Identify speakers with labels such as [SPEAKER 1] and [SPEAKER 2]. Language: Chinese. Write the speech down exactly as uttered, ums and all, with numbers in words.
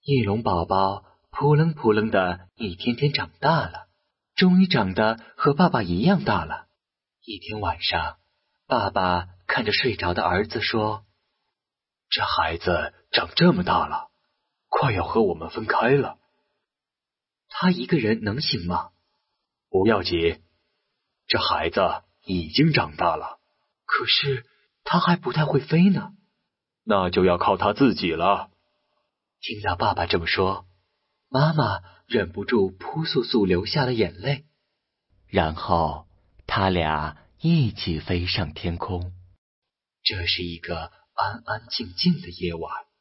[SPEAKER 1] 翼龙宝宝扑棱扑棱的一天天长大了，终于长得和爸爸一样大了。一天晚上，爸爸看着睡着的儿子说：这孩子长这么大了，快要和我们分开了。他一个人能行吗？不要急，这孩子已经长大了，可是他还不太会飞呢。那就要靠他自己了。听到爸爸这么说，妈妈忍不住扑簌簌流下了眼泪。然后他俩一起飞上天空。这是一个安安静静的夜晚。